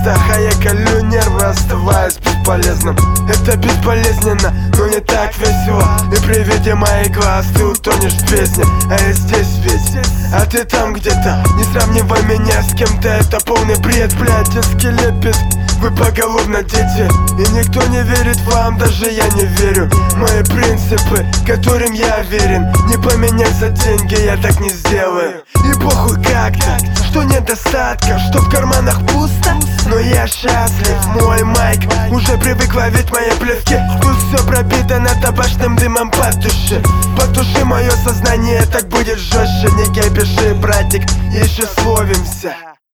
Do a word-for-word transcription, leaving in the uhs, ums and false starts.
местах, а я колю нервы, оставаясь бесполезным. Это безболезненно, но не так весело. И при виде моих глаз ты утонешь в бездне. А я здесь весь, а ты там где-то. Не сравнивай меня с кем-то, это полный бред. Блядь, детский лепет, вы поголовно дети. И никто не верит вам, даже я не верю. Мои принципы, которым я верен, не поменять за деньги, я так не сделаю. И похуй как-то, что недостатка, что в карманах пусто, но я счастлив. Мой майк уже привык ловить мои плевки. Тут все пропитано табачным дымом, потуши. Потуши мое сознание, так будет жестче. Не кипиши, братик, еще словимся.